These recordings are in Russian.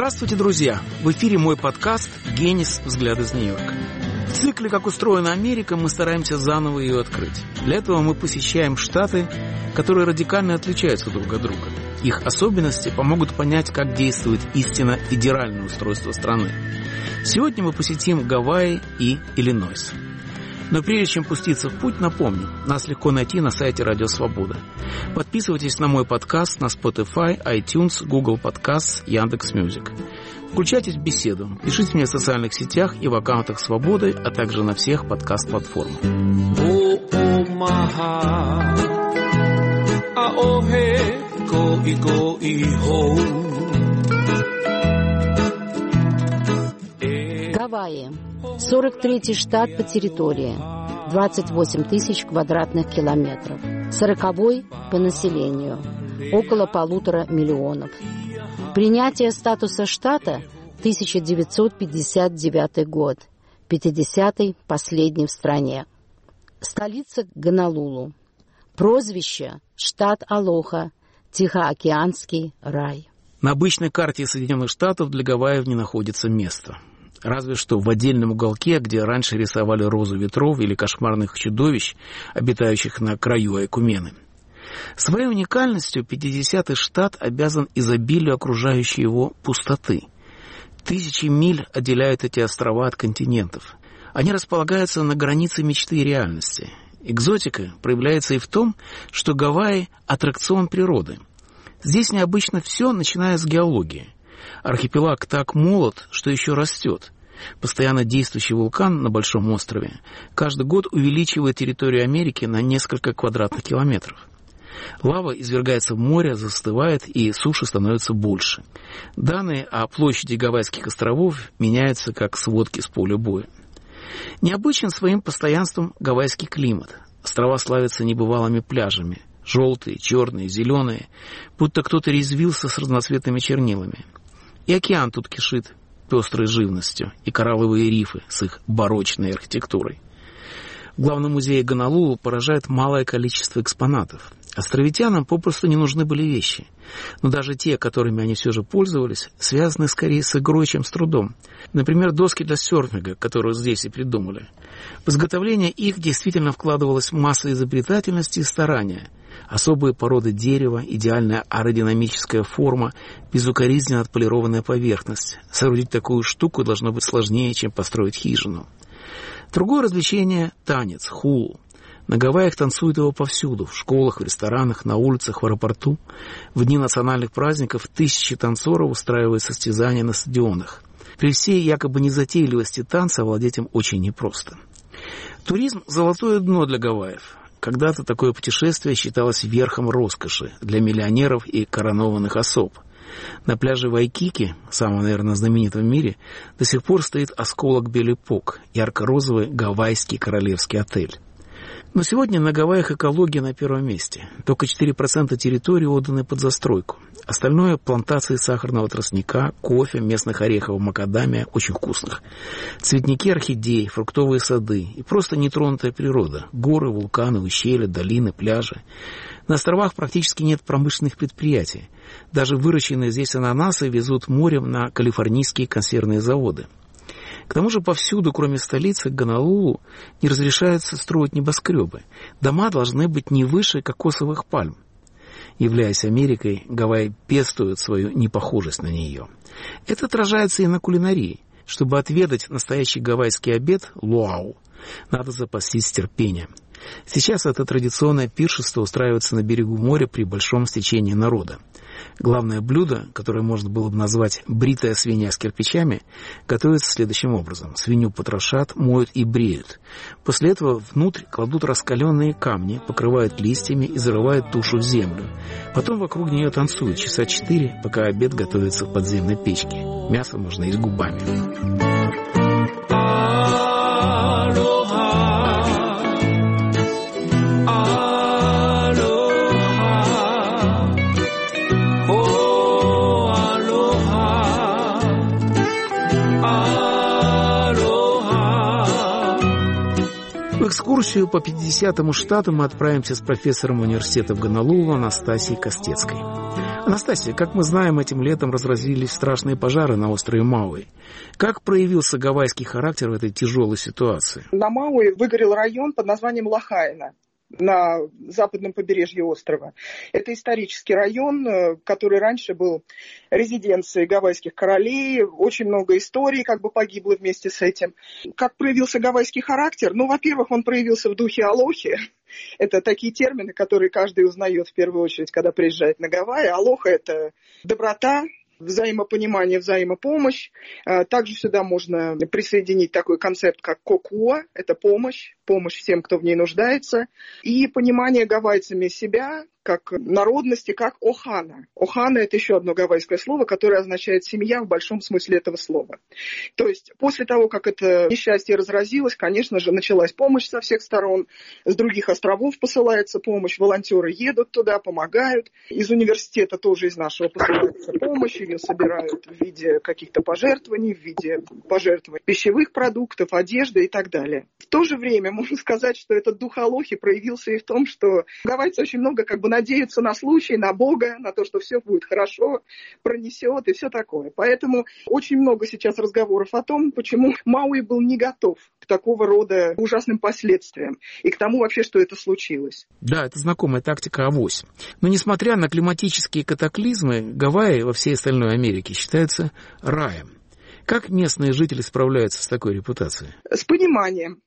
Здравствуйте, друзья! В эфире мой подкаст «Генис. Взгляд из Нью-Йорка». В цикле «Как устроена Америка» мы стараемся заново ее открыть. Для этого мы посещаем штаты, которые радикально отличаются друг от друга. Их особенности помогут понять, как действует истинно федеральное устройство страны. Сегодня мы посетим Гавайи и Иллинойс. Но прежде чем пуститься в путь, напомню, нас легко найти на сайте Радио Свобода. Подписывайтесь на мой подкаст на Spotify, iTunes, Google Podcasts, Яндекс.Мьюзик. Включайтесь в беседу, пишите мне в социальных сетях и в аккаунтах Свободы, а также на всех подкаст-платформах. Гавайи. 43-й штат по территории. 28 тысяч квадратных километров. 40-й по населению. Около 1,5 миллиона. Принятие статуса штата 1959 год. 50-й последний в стране. Столица Гонолулу. Прозвище штат Алоха. Тихоокеанский рай. На обычной карте Соединенных Штатов для Гавайев не находится места. Разве что в отдельном уголке, где раньше рисовали розу ветров или кошмарных чудовищ, обитающих на краю Айкумены. Своей уникальностью 50-й штат обязан изобилию окружающей его пустоты. Тысячи миль отделяют эти острова от континентов. Они располагаются на границе мечты и реальности. Экзотика проявляется и в том, что Гавайи – аттракцион природы. Здесь необычно все, начиная с геологии. Архипелаг так молод, что еще растет. Постоянно действующий вулкан на Большом острове каждый год увеличивает территорию Америки на несколько квадратных километров. Лава извергается в море, застывает, и суши становится больше. Данные о площади Гавайских островов меняются, как сводки с поля боя. Необычен своим постоянством гавайский климат. Острова славятся небывалыми пляжами. Желтые, черные, зеленые, будто кто-то резвился с разноцветными чернилами. И океан тут кишит пестрой живностью, и коралловые рифы с их барочной архитектурой. В главном музее Гонолулу поражает малое количество экспонатов. Островитянам попросту не нужны были вещи. Но даже те, которыми они все же пользовались, связаны скорее с игрой, чем с трудом. Например, доски для серфинга, которые здесь и придумали. В изготовление их действительно вкладывалась масса изобретательности и старания. Особые породы дерева, идеальная аэродинамическая форма, безукоризненно отполированная поверхность. Соорудить такую штуку должно быть сложнее, чем построить хижину. Другое развлечение – танец, хулу. На Гавайях танцуют его повсюду – в школах, в ресторанах, на улицах, в аэропорту. В дни национальных праздников тысячи танцоров устраивают состязания на стадионах. При всей якобы незатейливости танца овладеть им очень непросто. Туризм – золотое дно для Гавайев. Когда-то такое путешествие считалось верхом роскоши для миллионеров и коронованных особ. На пляже Вайкики, самом, наверное, знаменитом в мире, до сих пор стоит осколок Белипок, ярко-розовый гавайский королевский отель. Но сегодня на Гавайях экология на первом месте. Только 4% территории отданы под застройку. Остальное – плантации сахарного тростника, кофе, местных орехов, макадамия, очень вкусных. Цветники орхидей, фруктовые сады и просто нетронутая природа. Горы, вулканы, ущелья, долины, пляжи. На островах практически нет промышленных предприятий. Даже выращенные здесь ананасы везут морем на калифорнийские консервные заводы. К тому же повсюду, кроме столицы, Гонолулу, не разрешается строить небоскребы. Дома должны быть не выше кокосовых пальм. Являясь Америкой, Гавайи пестуют свою непохожесть на нее. Это отражается и на кулинарии. Чтобы отведать настоящий гавайский обед – луау, надо запастись терпением. Сейчас это традиционное пиршество устраивается на берегу моря при большом стечении народа. Главное блюдо, которое можно было бы назвать «бритая свинья с кирпичами», готовится следующим образом. Свинью потрошат, моют и бреют. После этого внутрь кладут раскаленные камни, покрывают листьями и зарывают тушу в землю. Потом вокруг нее танцуют часа 4, пока обед готовится в подземной печке. Мясо можно есть губами. В экскурсию по 50-му штату мы отправимся с профессором университета в Гонолулу Анастасией Костецкой. Анастасия, как мы знаем, этим летом разразились страшные пожары на острове Мауи. Как проявился гавайский характер в этой тяжелой ситуации? На Мауи выгорел район под названием Лахаина на западном побережье острова. Это исторический район, который раньше был резиденцией гавайских королей. Очень много историй погибло вместе с этим. Как проявился гавайский характер? Во-первых, он проявился в духе алохи. Это такие термины, которые каждый узнает в первую очередь, когда приезжает на Гавайи. Алоха – это доброта, взаимопонимание, взаимопомощь. Также сюда можно присоединить такой концепт, как кокуа, это помощь всем, кто в ней нуждается, и понимание гавайцами себя как народности, как охана. Охана – это еще одно гавайское слово, которое означает «семья» в большом смысле этого слова. То есть после того, как это несчастье разразилось, конечно же, началась помощь со всех сторон. С других островов посылается помощь, волонтеры едут туда, помогают. Из университета тоже из нашего посылается помощь, ее собирают в виде каких-то пожертвований, в виде пожертвований пищевых продуктов, одежды и так далее. В то же время можно сказать, что этот дух алохи проявился и в том, что гавайцы очень много надеются на случай, на Бога, на то, что все будет хорошо, пронесет и все такое. Поэтому очень много сейчас разговоров о том, почему Мауи был не готов к такого рода ужасным последствиям и к тому вообще, что это случилось. Да, это знакомая тактика авось. Но несмотря на климатические катаклизмы, Гавайи во всей остальной Америке считаются раем. Как местные жители справляются с такой репутацией? С пониманием.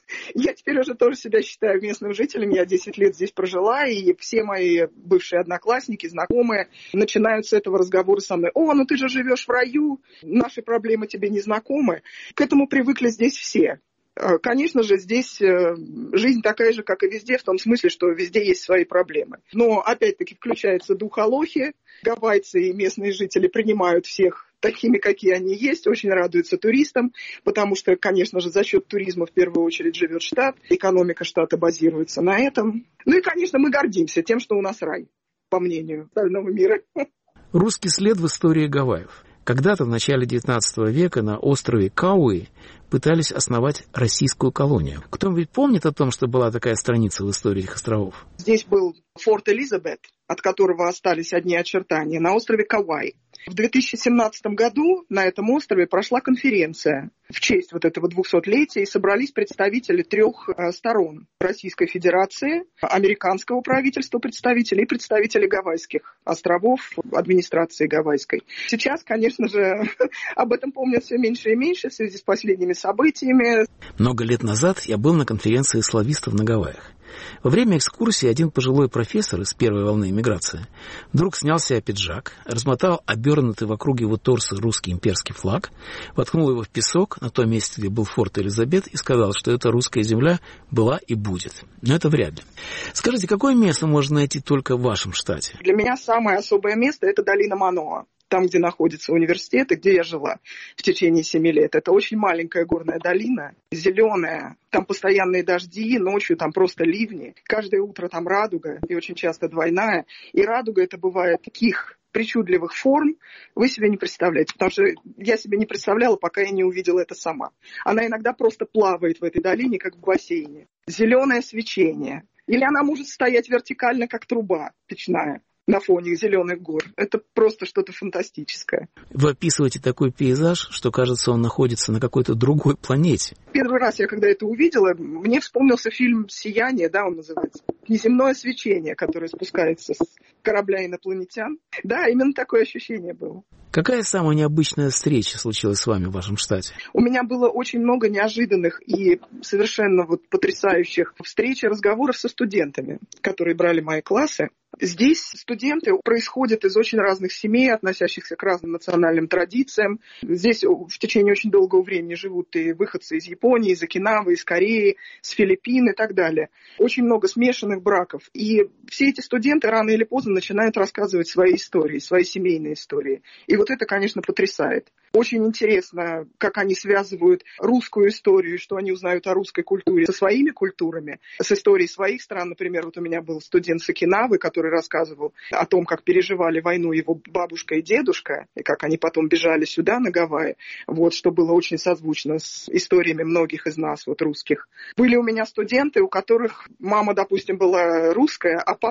Я теперь уже тоже себя считаю местным жителем, я 10 лет здесь прожила, и все мои бывшие одноклассники, знакомые начинают с этого разговора со мной. «О, ты же живешь в раю, наши проблемы тебе не знакомы». К этому привыкли здесь все. Конечно же, здесь жизнь такая же, как и везде, в том смысле, что везде есть свои проблемы. Но, опять-таки, включается дух алохи. Гавайцы и местные жители принимают всех такими, какие они есть, очень радуются туристам, потому что, конечно же, за счет туризма в первую очередь живет штат, экономика штата базируется на этом. И, конечно, мы гордимся тем, что у нас рай, по мнению остального мира. Русский след в истории Гавайев. Когда-то в начале XIX века на острове Кауи пытались основать российскую колонию. Кто-нибудь помнит о том, что была такая страница в истории этих островов? Здесь был форт Элизабет, от которого остались одни очертания, на острове Кауай. В 2017 году на этом острове прошла конференция в честь этого 200-летия, и собрались представители 3 сторон: Российской Федерации, американского правительства представители и представители Гавайских островов, администрации гавайской. Сейчас, конечно же, об этом помнят все меньше и меньше в связи с последними событиями. Много лет назад я был на конференции славистов на Гавайях. Во время экскурсии один пожилой профессор из первой волны эмиграции вдруг снял с себя пиджак, размотал обернутый вокруг его торса русский имперский флаг, воткнул его в песок на том месте, где был форт Элизабет, и сказал, что эта русская земля была и будет. Но это вряд ли. Скажите, какое место можно найти только в вашем штате? Для меня самое особое место – это долина Маноа. Там, где находится университет и где я жила в течение 7 лет. Это очень маленькая горная долина, зеленая. Там постоянные дожди, ночью там просто ливни. Каждое утро там радуга, и очень часто двойная. И радуга это бывает таких причудливых форм, вы себе не представляете. Потому что я себе не представляла, пока я не увидела это сама. Она иногда просто плавает в этой долине, как в бассейне. Зеленое свечение. Или она может стоять вертикально, как труба печная на фоне зеленых гор. Это просто что-то фантастическое. Вы описываете такой пейзаж, что, кажется, он находится на какой-то другой планете. Первый раз я, когда это увидела, мне вспомнился фильм «Сияние», да, он называется. Неземное свечение, которое спускается с корабля инопланетян. Да, именно такое ощущение было. Какая самая необычная встреча случилась с вами в вашем штате? У меня было очень много неожиданных и совершенно потрясающих встреч и разговоров со студентами, которые брали мои классы. Здесь студенты происходят из очень разных семей, относящихся к разным национальным традициям. Здесь в течение очень долгого времени живут и выходцы из Японии, из Окинавы, из Кореи, с Филиппин и так далее. Очень много смешанных браков. И все эти студенты рано или поздно начинают рассказывать свои истории, свои семейные истории. И вот это, конечно, потрясает. Очень интересно, как они связывают русскую историю, что они узнают о русской культуре со своими культурами, с историей своих стран. Например, у меня был студент с Окинавы, который рассказывал о том, как переживали войну его бабушка и дедушка, и как они потом бежали сюда, на Гавайи, что было очень созвучно с историями многих из нас, русских. Были у меня студенты, у которых мама, допустим, была русская, а папа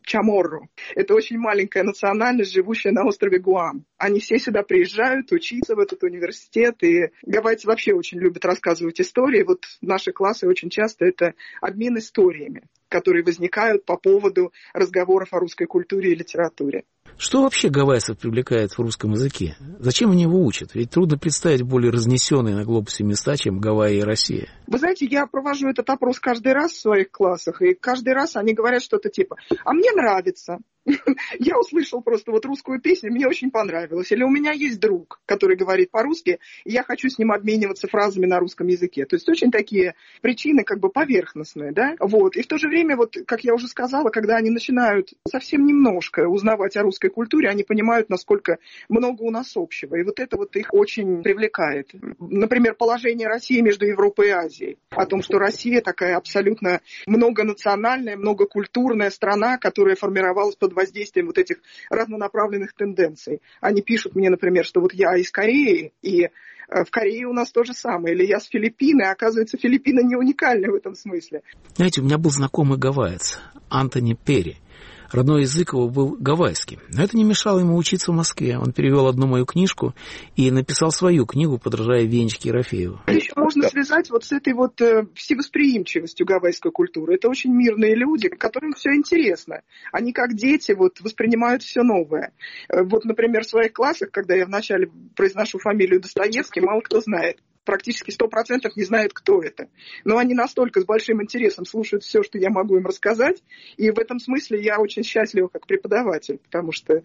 Chamorro. Это очень маленькая национальность, живущая на острове Гуам. Они все сюда приезжают учиться в этот университет, и гавайцы вообще очень любят рассказывать истории. Вот наши классы очень часто это обмен историями, которые возникают по поводу разговоров о русской культуре и литературе. Что вообще гавайцев привлекает в русском языке? Зачем они его учат? Ведь трудно представить более разнесенные на глобусе места, чем Гавайи и Россия. Вы знаете, я провожу этот опрос каждый раз в своих классах, и каждый раз они говорят что-то типа «а мне нравится». Я услышал просто вот русскую песню, мне очень понравилось. Или у меня есть друг, который говорит по-русски, и я хочу с ним обмениваться фразами на русском языке. То есть очень такие причины как бы поверхностные, да? Вот. И в то же время, вот, как я уже сказала, когда они начинают совсем немножко узнавать о русской культуре, они понимают, насколько много у нас общего. И вот это вот их очень привлекает. Например, положение России между Европой и Азией. О том, что Россия такая абсолютно многонациональная, многокультурная страна, которая формировалась под воздействием вот этих разнонаправленных тенденций. Они пишут мне, например, что вот я из Кореи, и в Корее у нас то же самое. Или я с Филиппины, а оказывается, Филиппины не уникальны в этом смысле. Знаете, у меня был знакомый гавайец, Антони Перри. Родной язык его был гавайский. Но это не мешало ему учиться в Москве. Он перевел одну мою книжку и написал свою книгу, подражая Венечке Ерофееву. Еще можно связать вот с этой вот всевосприимчивостью гавайской культуры. Это очень мирные люди, которым все интересно. Они как дети вот воспринимают все новое. Вот, например, в своих классах, когда я вначале произношу фамилию Достоевский, мало кто знает. Практически 100% не знают, кто это. Но они настолько с большим интересом слушают все, что я могу им рассказать. И в этом смысле я очень счастлива как преподаватель, потому что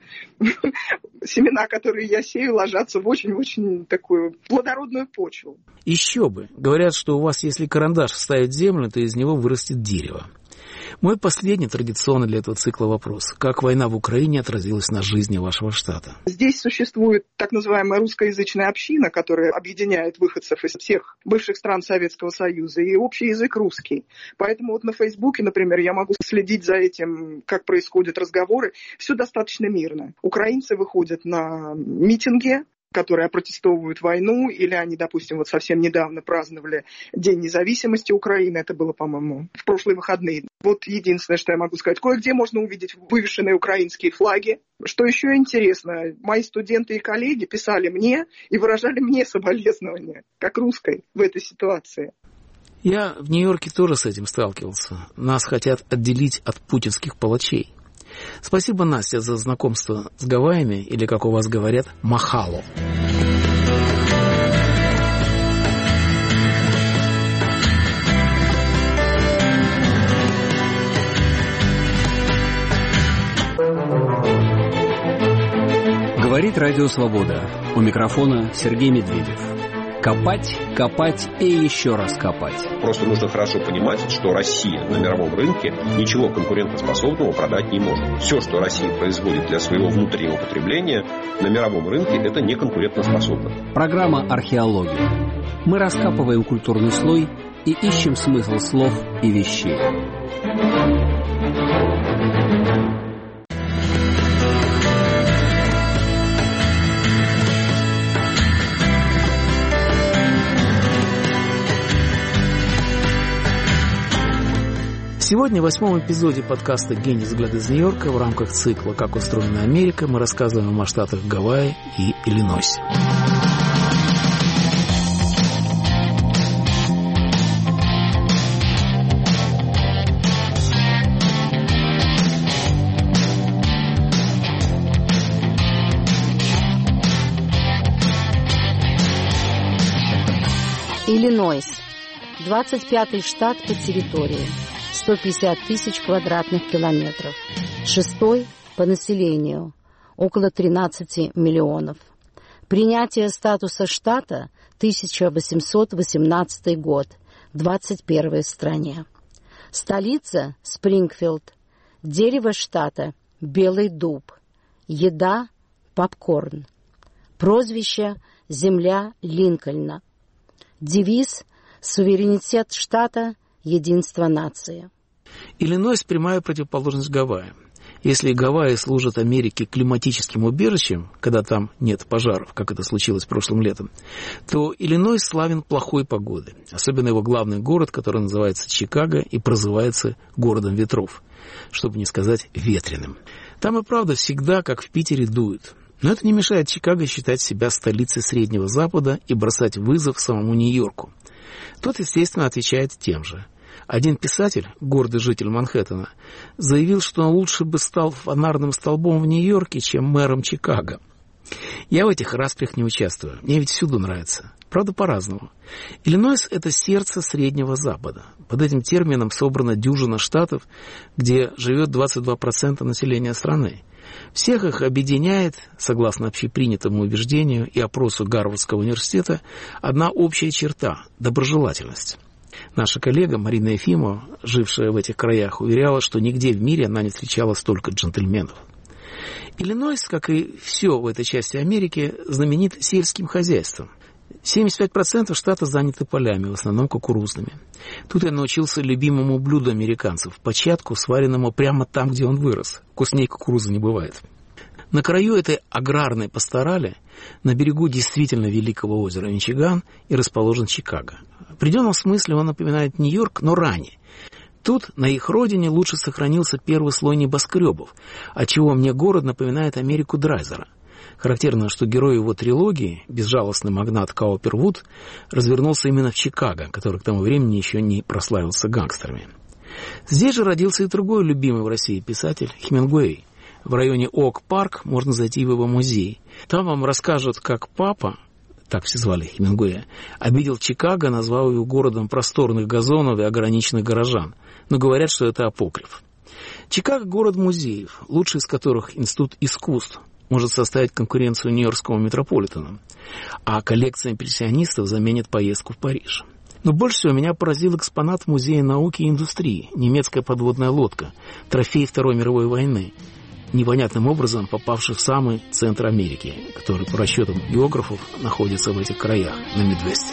семена, которые я сею, ложатся в очень-очень такую плодородную почву. Еще бы. Говорят, что у вас, если карандаш вставить в землю, то из него вырастет дерево. Мой последний традиционный для этого цикла вопрос. Как война в Украине отразилась на жизни вашего штата? Здесь существует так называемая русскоязычная община, которая объединяет выходцев из всех бывших стран Советского Союза, и общий язык русский. Поэтому вот на Фейсбуке, например, я могу следить за этим, как происходят разговоры. Все достаточно мирно. Украинцы выходят на митинги, которые опротестовывают войну, или они, допустим, вот совсем недавно праздновали День независимости Украины, это было, по-моему, в прошлые выходные. Вот единственное, что я могу сказать, кое-где можно увидеть вывешенные украинские флаги. Что еще интересно, мои студенты и коллеги писали мне и выражали мне соболезнования, как русской, в этой ситуации. Я в Нью-Йорке тоже с этим сталкивался. Нас хотят отделить от путинских палачей. Спасибо, Настя, за знакомство с Гавайями, или, как у вас говорят, махало. Говорит Радио Свобода. У микрофона Сергей Медведев. Копать, копать и еще раз копать. Просто нужно хорошо понимать, что Россия на мировом рынке ничего конкурентоспособного продать не может. Все, что Россия производит для своего внутреннего потребления, на мировом рынке это не конкурентоспособно. Программа «Археология». Мы раскапываем культурный слой и ищем смысл слов и вещей. Сегодня в 8-м эпизоде подкаста «Гений взгляд из Нью-Йорка» в рамках цикла «Как устроена Америка» мы рассказываем о штатах Гавайи и Иллинойсе. Иллинойс. 25-й штат по территории. 150 тысяч квадратных километров. 6-й по населению. Около 13 миллионов. Принятие статуса штата 1818 год. 21 в стране. Столица Спрингфилд. Дерево штата белый дуб. Еда попкорн. Прозвище земля Линкольна. Девиз суверенитет штата, единство нации. Иллинойс – прямая противоположность Гавайям. Если Гавайи служат Америке климатическим убежищем, когда там нет пожаров, как это случилось прошлым летом, то Иллинойс славен плохой погодой. Особенно его главный город, который называется Чикаго и прозывается городом ветров, чтобы не сказать ветреным. Там и правда всегда, как в Питере, дует. Но это не мешает Чикаго считать себя столицей Среднего Запада и бросать вызов самому Нью-Йорку. Тот, естественно, отвечает тем же. Один писатель, гордый житель Манхэттена, заявил, что он лучше бы стал фонарным столбом в Нью-Йорке, чем мэром Чикаго. Я в этих распрях не участвую. Мне ведь всюду нравится. Правда, по-разному. Иллинойс – это сердце Среднего Запада. Под этим термином собрана дюжина штатов, где живет 22% населения страны. Всех их объединяет, согласно общепринятому убеждению и опросу Гарвардского университета, одна общая черта – доброжелательность. Наша коллега Марина Ефимова, жившая в этих краях, уверяла, что нигде в мире она не встречала столько джентльменов. Иллинойс, как и все в этой части Америки, знаменит сельским хозяйством. 75% штата заняты полями, в основном кукурузными. Тут я научился любимому блюду американцев – початку, сваренному прямо там, где он вырос. Вкуснее кукурузы не бывает. На краю этой аграрной пасторали, на берегу действительно великого озера Мичиган, и расположен Чикаго. В определенном смысле он напоминает Нью-Йорк, но ранее. Тут, на их родине, лучше сохранился первый слой небоскребов, отчего мне город напоминает Америку Драйзера. Характерно, что герой его трилогии, безжалостный магнат Каупервуд, развернулся именно в Чикаго, который к тому времени еще не прославился гангстерами. Здесь же родился и другой любимый в России писатель Хемингуэй. В районе Ок-парк можно зайти в его музей. Там вам расскажут, как папа, так все звали Хемингуэя, обидел Чикаго, назвав его городом просторных газонов и ограниченных горожан. Но говорят, что это апокриф. Чикаго – город музеев, лучший из которых Институт искусств может составить конкуренцию Нью-Йоркскому метрополитену, а коллекция импрессионистов заменит поездку в Париж. Но больше всего меня поразил экспонат Музея науки и индустрии, немецкая подводная лодка, трофей Второй мировой войны, непонятным образом попавший в самый центр Америки, который, по расчетам географов, находится в этих краях, на Мидвесте.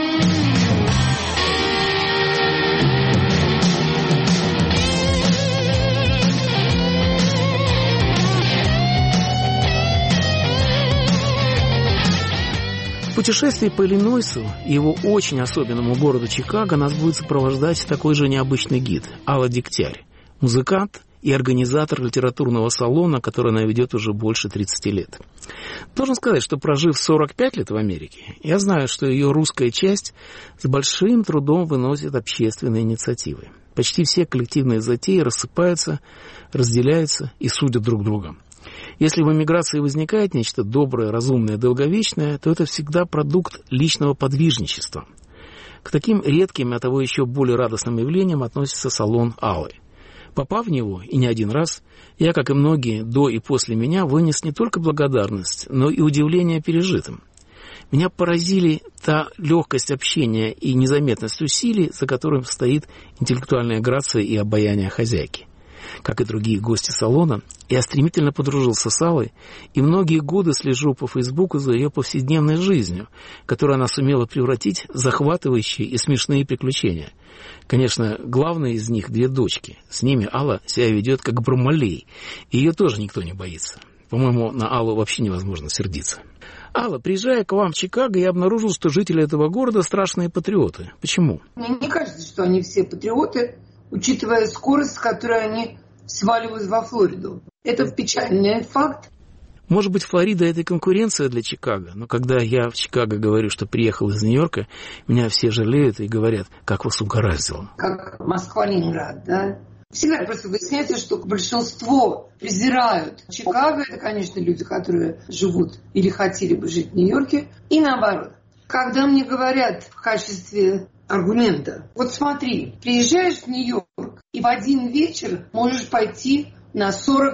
В путешествии по Иллинойсу и его очень особенному городу Чикаго нас будет сопровождать такой же необычный гид Алла Дегтярь, музыкант и организатор литературного салона, который она ведет уже больше 30 лет. Должен сказать, что прожив 45 лет в Америке, я знаю, что ее русская часть с большим трудом выносит общественные инициативы. Почти все коллективные затеи рассыпаются, разделяются и судят друг друга. Если в эмиграции возникает нечто доброе, разумное, долговечное, то это всегда продукт личного подвижничества. К таким редким, а того еще более радостным явлениям относится салон Аллы. Попав в него, и не один раз, я, как и многие до и после меня, вынес не только благодарность, но и удивление пережитым. Меня поразили та легкость общения и незаметность усилий, за которым стоит интеллектуальная грация и обаяние хозяйки. Как и другие гости салона, я стремительно подружился с Аллой и многие годы слежу по Фейсбуку за ее повседневной жизнью, которую она сумела превратить в захватывающие и смешные приключения. Конечно, главная из них 2 дочки. С ними Алла себя ведет как Бармалей, и ее тоже никто не боится. По-моему, на Аллу вообще невозможно сердиться. Алла, приезжая к вам в Чикаго, я обнаружил, что жители этого города страшные патриоты. Почему? Мне не кажется, что они все патриоты, учитывая скорость, с которой они сваливают во Флориду. Это печальный факт. Может быть, Флорида – это и конкуренция для Чикаго, но когда я в Чикаго говорю, что приехал из Нью-Йорка, меня все жалеют и говорят, как вас угораздило. Как Москва-Ленинград, да? Всегда просто выясняется, что большинство презирают Чикаго. Это, конечно, люди, которые живут или хотели бы жить в Нью-Йорке. И наоборот. Когда мне говорят в качестве аргумента, вот смотри, приезжаешь в Нью-Йорк и в один вечер можешь пойти на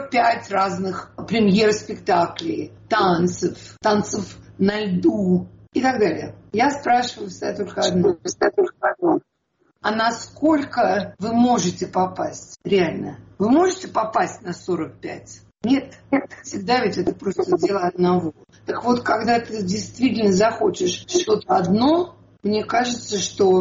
45 разных премьер спектаклей, танцев на льду и так далее. Я спрашиваю всегда только одно. А насколько вы можете попасть? Реально. Вы можете попасть на 45? Нет. Всегда ведь это просто дело одного. Так вот, когда ты действительно захочешь что-то одно, мне кажется, что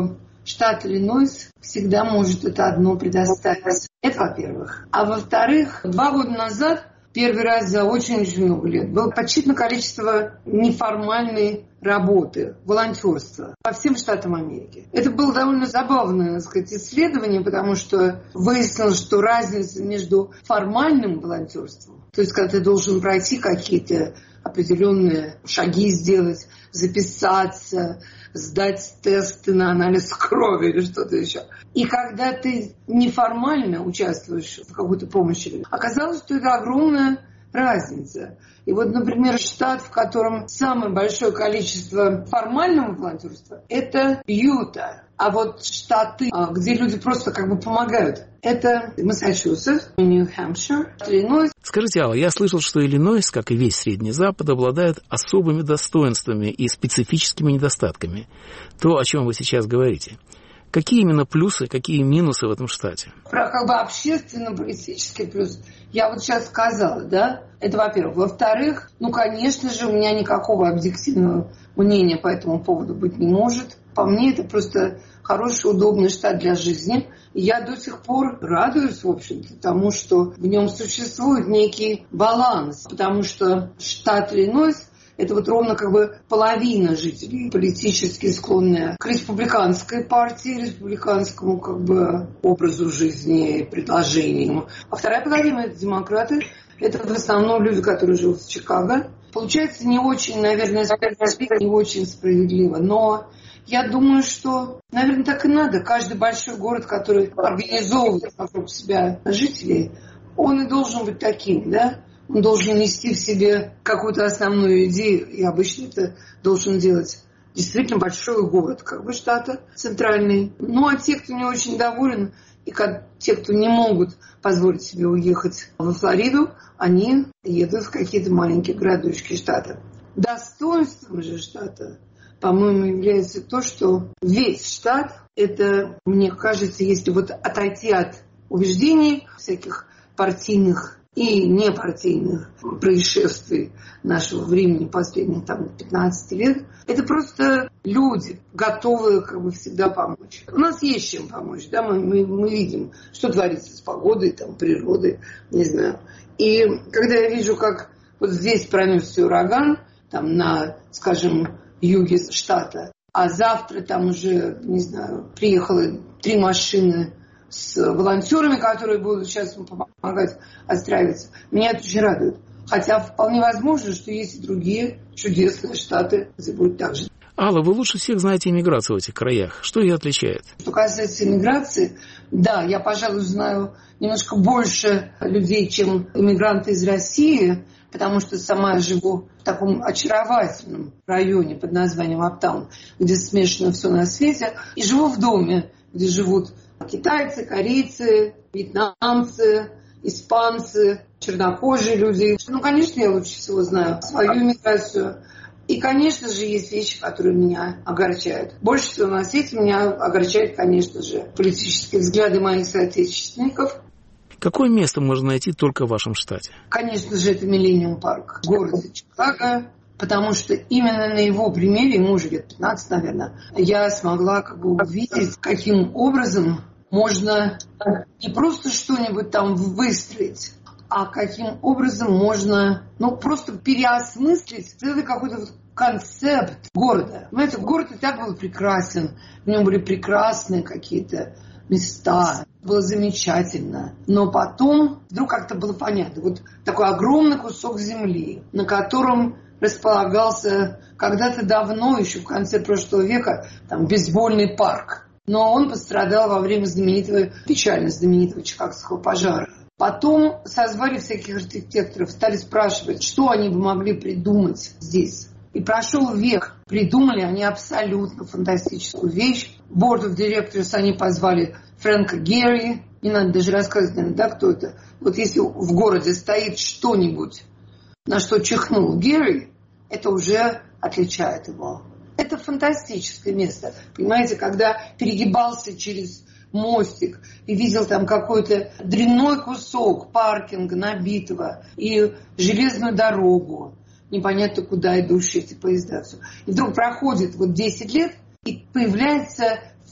штат Иллинойс всегда может это одно предоставить. Это во-первых. А во-вторых, 2 года назад, первый раз за очень-очень много лет, было подсчитано количество неформальной работы, волонтерства по всем штатам Америки. Это было довольно забавное, так сказать, исследование, потому что выяснилось, что разница между формальным волонтерством, то есть когда ты должен пройти какие-то определенные шаги сделать, записаться, сдать тесты на анализ крови или что-то еще. И когда ты неформально участвуешь в какой-то помощи, оказалось, что это огромная разница. И вот, например, штат, в котором самое большое количество формального волонтерства, это Юта. А вот штаты, где люди просто как бы помогают, это Массачусетс, Нью-Хэмпшир, Иллинойс. Скажите, Алла, я слышал, что Иллинойс, как и весь Средний Запад, обладает особыми достоинствами и специфическими недостатками. То, о чем вы сейчас говорите. Какие именно плюсы, какие минусы в этом штате? Про как бы общественно-политический плюс я вот сейчас сказала, да? Это во-первых. Во-вторых, конечно же, у меня никакого объективного мнения по этому поводу быть не может. По мне, это просто хороший, удобный штат для жизни. И я до сих пор радуюсь, в общем-то, тому, что в нем существует некий баланс. Потому что штат Иллинойс — это вот ровно как бы половина жителей политически склонная к республиканской партии, республиканскому как бы образу жизни, предложениям. А вторая половина — это демократы. Это в основном люди, которые живут в Чикаго. Получается не очень, наверное, не очень справедливо, но я думаю, что, наверное, так и надо. Каждый большой город, который организовывает вокруг себя жителей, он и должен быть таким, да? Он должен нести в себе какую-то основную идею, и обычно это должен делать действительно большой город, как бы штата центральный. Ну, а те, кто не очень доволен, и те, кто не могут позволить себе уехать во Флориду, они едут в какие-то маленькие городочки штата. Достоинством же штата, по-моему, является то, что весь штат, это, мне кажется, если вот отойти от убеждений всяких партийных и непартийных происшествий нашего времени, последних 15 лет, это просто люди, готовые как бы всегда помочь. У нас есть чем помочь, да, мы видим, что творится с погодой, природой, не знаю. И когда я вижу, как вот здесь пронесся ураган, на, скажем, юге штата, а завтра там уже, не знаю, приехало 3 машины с волонтерами, которые будут сейчас помогать отстраиваться. Меня это очень радует. Хотя вполне возможно, что есть и другие чудесные штаты, где будет так же. Алла, вы лучше всех знаете иммиграцию в этих краях. Что ее отличает? Что касается иммиграции, да, я, пожалуй, знаю немножко больше людей, чем иммигранты из России, потому что сама я живу в таком очаровательном районе под названием Аптаун, где смешано все на свете, и живу в доме, где живут китайцы, корейцы, вьетнамцы, испанцы, чернокожие люди. Конечно, я лучше всего знаю свою иммиграцию. И, конечно же, есть вещи, которые меня огорчают. Больше всего на свете меня огорчают, конечно же, политические взгляды моих соотечественников. Какое место можно найти только в вашем штате? Конечно же, это Миллениум Парк в городе Чикаго. Потому что именно на его примере, ему уже лет 15, наверное, я смогла как бы увидеть, каким образом можно не просто что-нибудь там выстроить, а каким образом можно, просто переосмыслить целый какой-то концепт города. Понимаете, город и так был прекрасен, в нем были прекрасные какие-то места, было замечательно. Но потом вдруг как-то было понятно, вот такой огромный кусок земли, на котором располагался когда-то давно, еще в конце прошлого века, бейсбольный парк. Но он пострадал во время печально знаменитого Чикагского пожара. Потом созвали всяких архитекторов, стали спрашивать, что они бы могли придумать здесь. И прошел век. Придумали они абсолютно фантастическую вещь. Board of Directors они позвали Фрэнка Герри. Не надо даже рассказывать, наверное, да, кто это. Вот если в городе стоит что-нибудь, на что чихнул Герри, это уже отличает его. Это фантастическое место. Понимаете, когда перегибался через мостик и видел там какой-то дрянной кусок паркинга набитого и железную дорогу, непонятно куда идущие эти поезда. И вдруг проходит 10 лет, и появляется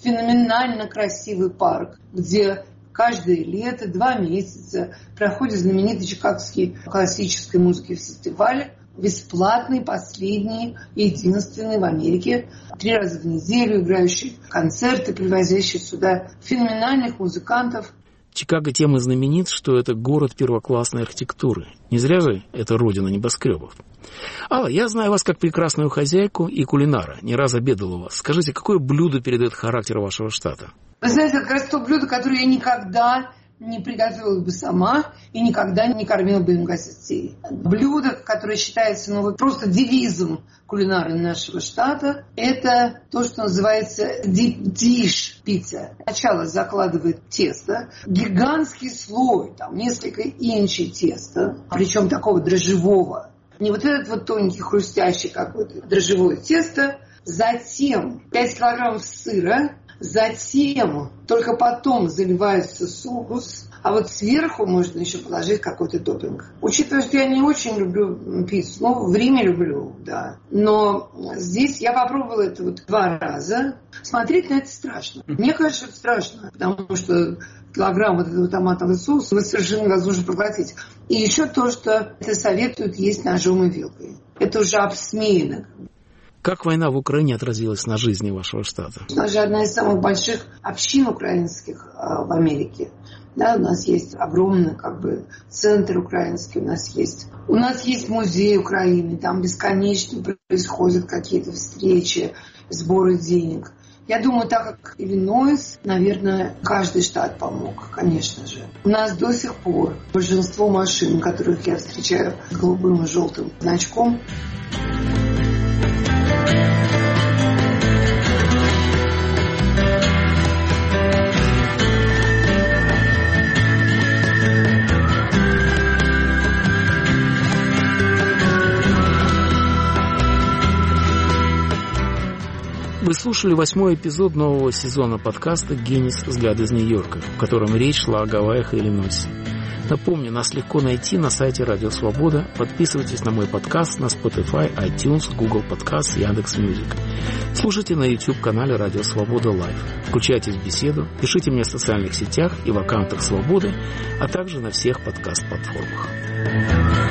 феноменально красивый парк, где каждое лето, 2 месяца проходит знаменитый чикагский классической музыки фестиваль, бесплатный, последний и единственный в Америке, 3 раза в неделю играющий концерты, привозящие сюда феноменальных музыкантов. Чикаго тем и знаменит, что это город первоклассной архитектуры. Не зря же это родина небоскребов. Алла, я знаю вас как прекрасную хозяйку и кулинара. Не раз обедал у вас. Скажите, какое блюдо передает характер вашего штата? Вы знаете, это как раз то блюдо, которое я никогда не приготовила бы сама и никогда не кормила бы им гостей. Блюдо, которое считается просто девизом кулинара нашего штата, это то, что называется deep dish пицца. Сначала закладывает тесто, гигантский слой, там несколько инчей теста, причем такого дрожжевого. Не вот этот вот тоненький хрустящий какой-то дрожжевое тесто, затем 5 килограммов сыра, затем только потом заливается соус, а вот сверху можно еще положить какой-то топпинг. Учитывая, что я не очень люблю пиццу, но в Риме люблю, да. Но здесь я попробовала это вот 2 раза. Смотреть на это страшно. Мне кажется, это страшно, потому что килограмм вот этого томатного соуса вы совершенно невозможно проглотить. И еще то, что это советуют есть ножом и вилкой. Это уже обсмеяно. Как война в Украине отразилась на жизни вашего штата? У нас же одна из самых больших общин украинских в Америке. Да, у нас есть огромный центр украинский, у нас есть музей Украины, там бесконечно происходят какие-то встречи, сборы денег. Я думаю, так как Иллинойс, наверное, каждый штат помог, конечно же. У нас до сих пор большинство машин, которых я встречаю с голубым и желтым значком, Вы слушали 8-й эпизод нового сезона подкаста «Генис. Взгляд из Нью-Йорка», в котором речь шла о Гавайях и Иллинойсе. Напомню, нас легко найти на сайте Радио Свобода. Подписывайтесь на мой подкаст на Spotify, iTunes, Google Podcast, Яндекс.Мьюзик. Слушайте на YouTube-канале Радио Свобода Лайв. Включайтесь в беседу, пишите мне в социальных сетях и в аккаунтах Свободы, а также на всех подкаст-платформах.